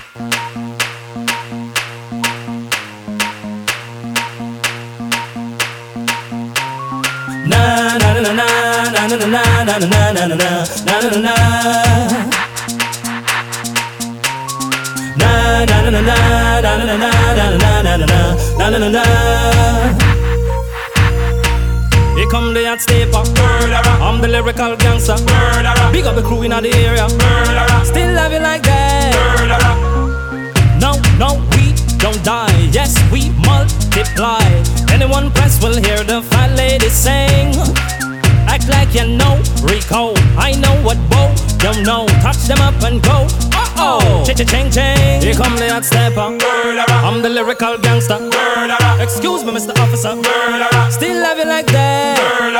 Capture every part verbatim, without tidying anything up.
Na na na na na na na na na na na na na na na na. Na na na na na na na na na na na na na na. Here come the hot stepper. I'm the lyrical gangster. Big up the crew in the area. Still love you like that. No, no, we don't die. Yes, we multiply. Anyone press will hear the fat lady sing. Act like you know Rico. I know what Bo don't know. Touch them up and go. Uh oh, ching ching ching. Here come the hot stepper. I'm the lyrical gangster. Excuse me, Mister Officer. Still love you like that.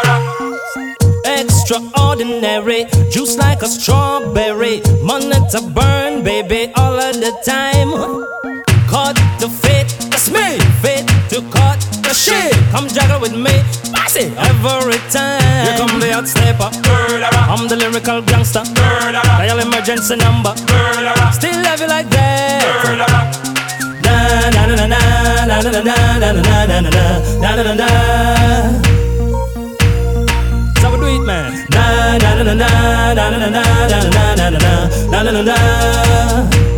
Extraordinary, juice like a strawberry. Money to burn, baby, all of the time. Cut to fit, that's me. Fit to cut the shit. Come juggle with me, pass it every time. Here come the hot stepper. I'm the lyrical gangster. Dial emergency number. Still love you like that. Na na na na na na na na na na na na na na na. So we do it, man. Na na na na na na na na na na na na na na na.